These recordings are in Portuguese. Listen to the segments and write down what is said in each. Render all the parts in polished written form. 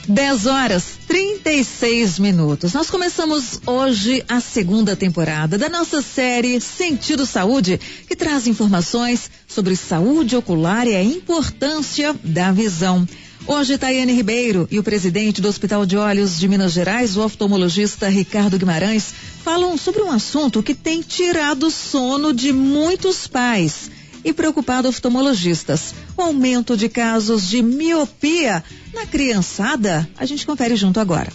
10h36. Nós começamos hoje a segunda temporada da nossa série Sentido Saúde, que traz informações sobre saúde ocular e a importância da visão. Hoje, Tayane Ribeiro e o presidente do Hospital de Olhos de Minas Gerais, o oftalmologista Ricardo Guimarães, falam sobre um assunto que tem tirado o sono de muitos pais e preocupado oftalmologistas: o aumento de casos de miopia na criançada. A gente confere junto agora.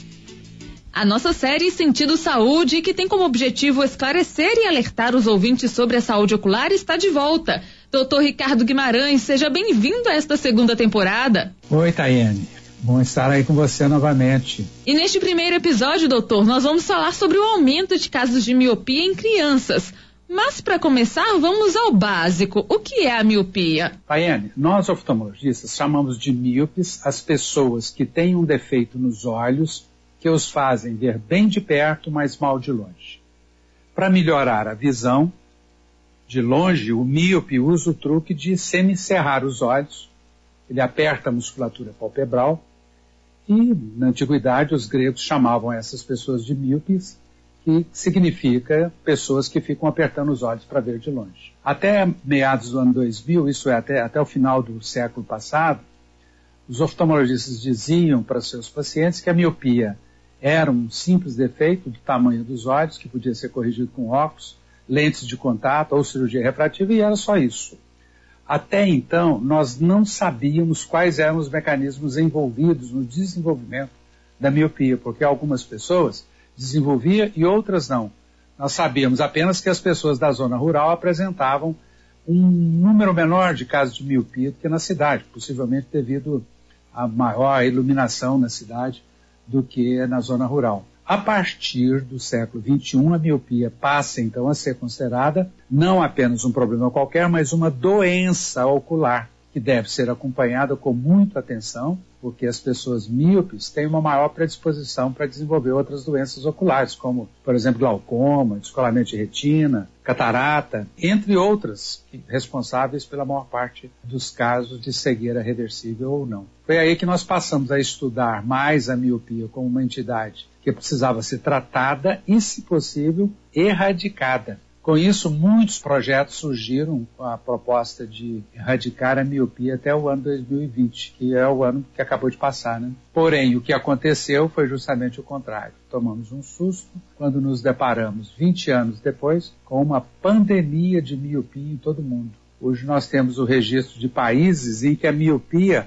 A nossa série Sentido Saúde, que tem como objetivo esclarecer e alertar os ouvintes sobre a saúde ocular, está de volta. Dr. Ricardo Guimarães, seja bem-vindo a esta segunda temporada. Oi, Tayane. Bom estar aí com você novamente. E neste primeiro episódio, doutor, nós vamos falar sobre o aumento de casos de miopia em crianças. Mas, para começar, vamos ao básico. O que é a miopia? Tayane, nós oftalmologistas chamamos de míopes as pessoas que têm um defeito nos olhos que os fazem ver bem de perto, mas mal de longe. Para melhorar a visão de longe, o míope usa o truque de semicerrar os olhos. Ele aperta a musculatura palpebral e, na antiguidade, os gregos chamavam essas pessoas de míopes, que significa pessoas que ficam apertando os olhos para ver de longe. Até meados do ano 2000, isso é, até o final do século passado, os oftalmologistas diziam para seus pacientes que a miopia era um simples defeito do tamanho dos olhos, que podia ser corrigido com óculos, lentes de contato ou cirurgia refrativa, e era só isso. Até então, nós não sabíamos quais eram os mecanismos envolvidos no desenvolvimento da miopia, porque algumas pessoas desenvolvia e outras não. Nós sabíamos apenas que as pessoas da zona rural apresentavam um número menor de casos de miopia do que na cidade, possivelmente devido à maior iluminação na cidade do que na zona rural. A partir do século XXI, a miopia passa então a ser considerada não apenas um problema qualquer, mas uma doença ocular, que deve ser acompanhada com muita atenção, porque as pessoas míopes têm uma maior predisposição para desenvolver outras doenças oculares, como, por exemplo, glaucoma, descolamento de retina, catarata, entre outras, responsáveis pela maior parte dos casos de cegueira reversível ou não. Foi aí que nós passamos a estudar mais a miopia como uma entidade que precisava ser tratada e, se possível, erradicada. Com isso, muitos projetos surgiram com a proposta de erradicar a miopia até o ano 2020, que é o ano que acabou de passar, né? Porém, o que aconteceu foi justamente o contrário. Tomamos um susto quando nos deparamos, 20 anos depois, com uma pandemia de miopia em todo o mundo. Hoje nós temos o registro de países em que a miopia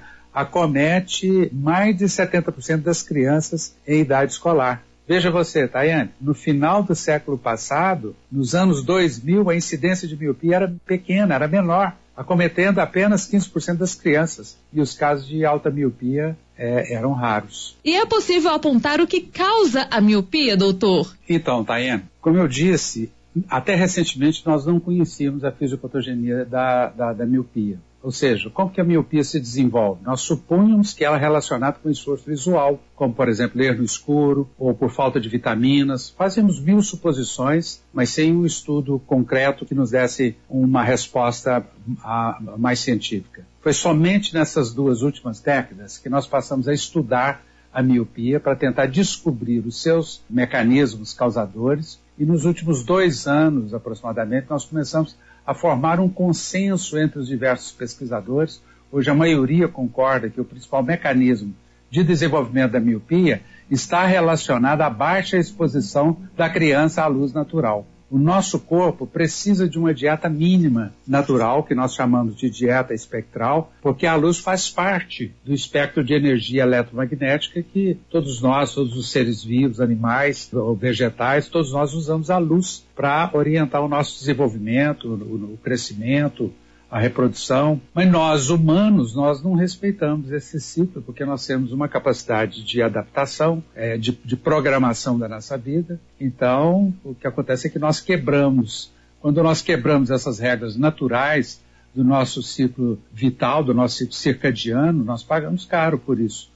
acomete mais de 70% das crianças em idade escolar. Veja você, Tayane, no final do século passado, nos anos 2000, a incidência de miopia era pequena, era menor, acometendo apenas 15% das crianças. E os casos de alta miopia eram raros. E é possível apontar o que causa a miopia, doutor? Então, Tayane, como eu disse, até recentemente nós não conhecíamos a fisiopatogenia da miopia. Ou seja, como que a miopia se desenvolve? Nós supunhamos que ela é relacionada com esforço visual, como, por exemplo, ler no escuro ou por falta de vitaminas. Fazemos mil suposições, mas sem um estudo concreto que nos desse uma resposta mais científica. Foi somente nessas 2 últimas décadas que nós passamos a estudar a miopia para tentar descobrir os seus mecanismos causadores, e nos últimos 2 anos, aproximadamente, nós começamos a formar um consenso entre os diversos pesquisadores. Hoje a maioria concorda que o principal mecanismo de desenvolvimento da miopia está relacionado à baixa exposição da criança à luz natural. O nosso corpo precisa de uma dieta mínima natural, que nós chamamos de dieta espectral, porque a luz faz parte do espectro de energia eletromagnética que todos nós, todos os seres vivos, animais ou vegetais, todos nós usamos a luz para orientar o nosso desenvolvimento, o crescimento, a reprodução. Mas nós, humanos, nós não respeitamos esse ciclo, porque nós temos uma capacidade de adaptação, de programação da nossa vida. Então, o que acontece é que nós quebramos. Quando nós quebramos essas regras naturais do nosso ciclo vital, do nosso ciclo circadiano, nós pagamos caro por isso.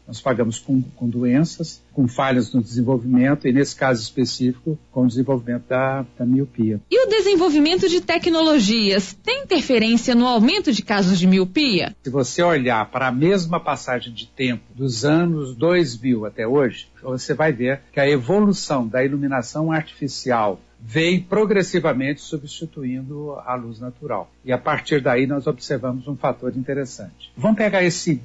Nós pagamos com doenças, com falhas no desenvolvimento e, nesse caso específico, com o desenvolvimento da miopia. E o desenvolvimento de tecnologias tem interferência no aumento de casos de miopia? Se você olhar para a mesma passagem de tempo dos anos 2000 até hoje, você vai ver que a evolução da iluminação artificial veio progressivamente substituindo a luz natural. E a partir daí nós observamos um fator interessante. Vamos pegar esse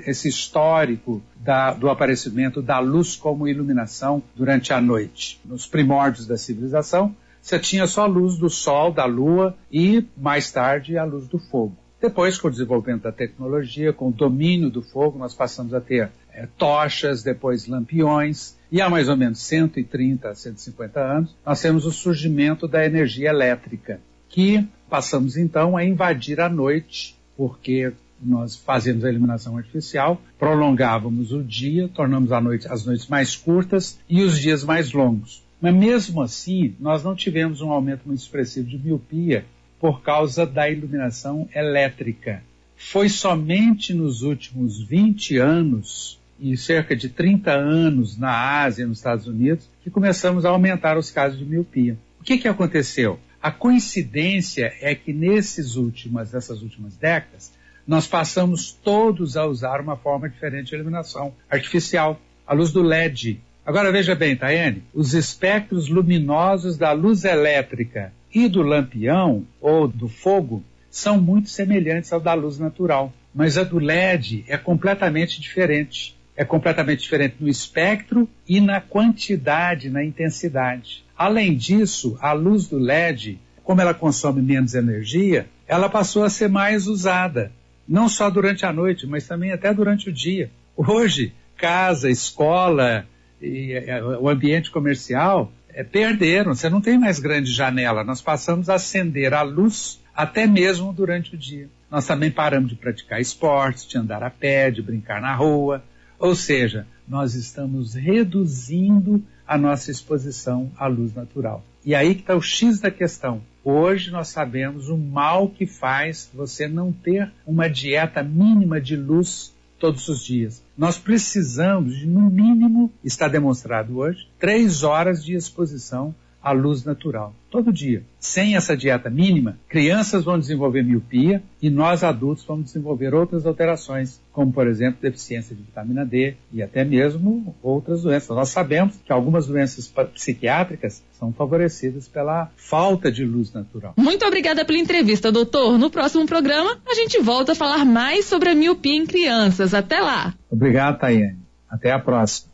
histórico do aparecimento da luz como iluminação durante a noite. Nos primórdios da civilização, você tinha só a luz do sol, da lua e, mais tarde, a luz do fogo. Depois, com o desenvolvimento da tecnologia, com o domínio do fogo, nós passamos a ter tochas, depois lampiões, e há mais ou menos 130 a 150 anos, nós temos o surgimento da energia elétrica, que passamos então a invadir a noite, porque nós fazemos a iluminação artificial, prolongávamos o dia, tornamos as noites mais curtas e os dias mais longos. Mas mesmo assim, nós não tivemos um aumento muito expressivo de miopia por causa da iluminação elétrica. Foi somente nos últimos 20 anos e cerca de 30 anos na Ásia e nos Estados Unidos que começamos a aumentar os casos de miopia. O que aconteceu? A coincidência é que dessas últimas décadas, nós passamos todos a usar uma forma diferente de iluminação artificial, a luz do LED. Agora veja bem, Tayane, os espectros luminosos da luz elétrica e do lampião ou do fogo são muito semelhantes ao da luz natural, mas a do LED é completamente diferente. É completamente diferente no espectro e na quantidade, na intensidade. Além disso, a luz do LED, como ela consome menos energia, ela passou a ser mais usada, não só durante a noite, mas também até durante o dia. Hoje, casa, escola e o ambiente comercial perderam, você não tem mais grande janela, nós passamos a acender a luz até mesmo durante o dia. Nós também paramos de praticar esportes, de andar a pé, de brincar na rua, ou seja, nós estamos reduzindo a nossa exposição à luz natural. E aí que está o X da questão. Hoje nós sabemos o mal que faz você não ter uma dieta mínima de luz todos os dias. Nós precisamos de, no mínimo, está demonstrado hoje, 3 horas de exposição à luz natural, todo dia. Sem essa dieta mínima, crianças vão desenvolver miopia e nós adultos vamos desenvolver outras alterações, como, por exemplo, deficiência de vitamina D e até mesmo outras doenças. Nós sabemos que algumas doenças psiquiátricas são favorecidas pela falta de luz natural. Muito obrigada pela entrevista, doutor. No próximo programa, a gente volta a falar mais sobre a miopia em crianças. Até lá. Obrigado, Tayane. Até a próxima.